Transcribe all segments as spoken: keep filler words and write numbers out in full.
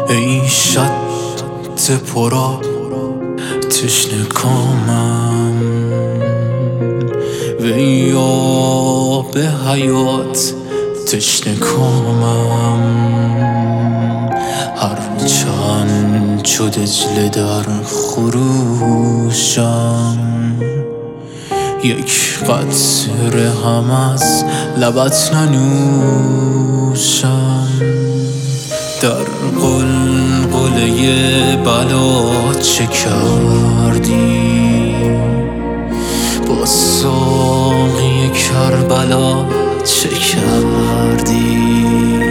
ای شط پرا تشنه کامم و ای آب حیات تشنه کامم، هرچند چو دجله در خروشم، یک قطره هم از لبت ننوشم. در قلقله بلا چه کردی؟ با ساقی کربلا چه کردی؟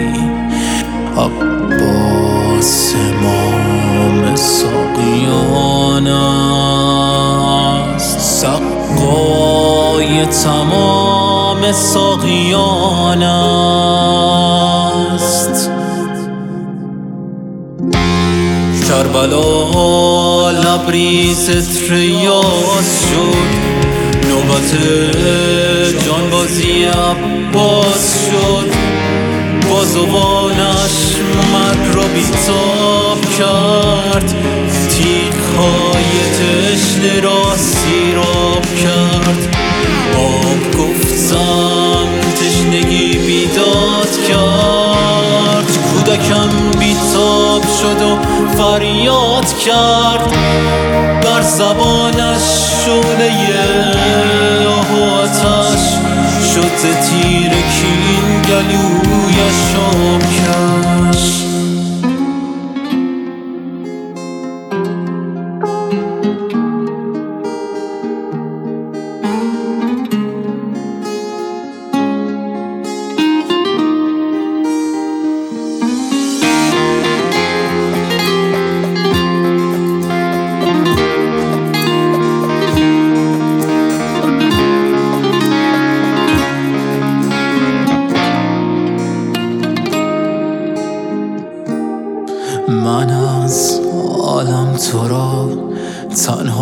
عباس امام ساقیان است، سقای تمام ساقیان است. کربلا لبریز تریاس شد، نوبت جانبازی عباس شد. بازوانش مرگ را بیتاب کرد، تیغ‌های تشنه را سیراب کرد. آب گفتم تشنگی بیداد کرد، کودکم بیتاب شد و فریاد کرد. بر زبانش شعله آه و آتش شد، ز تیر کین گلویش آب کش. من از عالم تو را تنها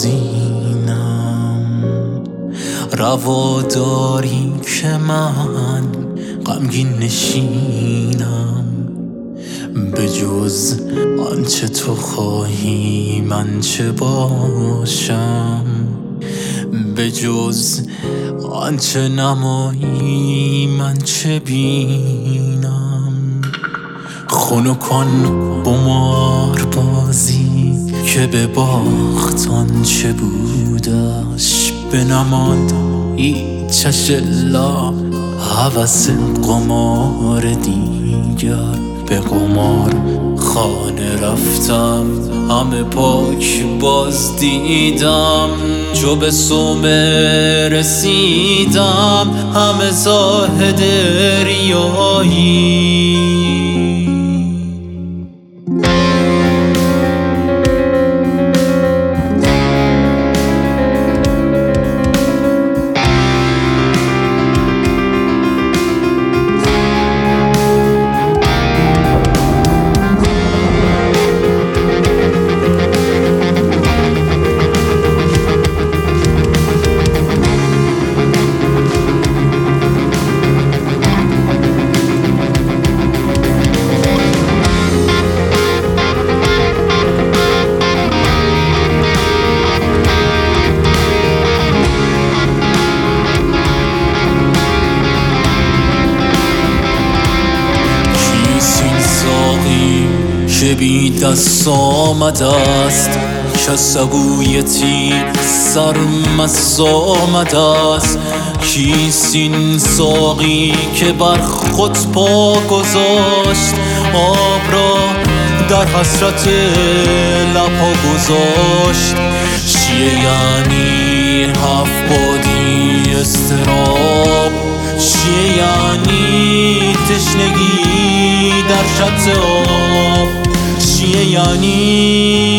گزینم، روا داری که من غمگین نشینم. به جز آنچه تو خواهی من چه باشم؟ به جز آنچه نمایی من چه بینم؟ خنکان قمار بازی که به باخت آنچه بودش بنماد هیچش الا هوس قمار دیگر. به قمار خانه رفتم، همه پاک باز دیدم. چو به صومعه رسیدم، همه زاهد ریایی. که بی دست آمده است، کسبوی تیر سرمست آمده است. کیست این ساقی که بر خود پا گذاشت، آب را در حسرت لبها گذاشت؟ چیه یعنی هفت بادی اضطراب؟ چیه یعنی تشنگی در شط آب؟ چیه یعنی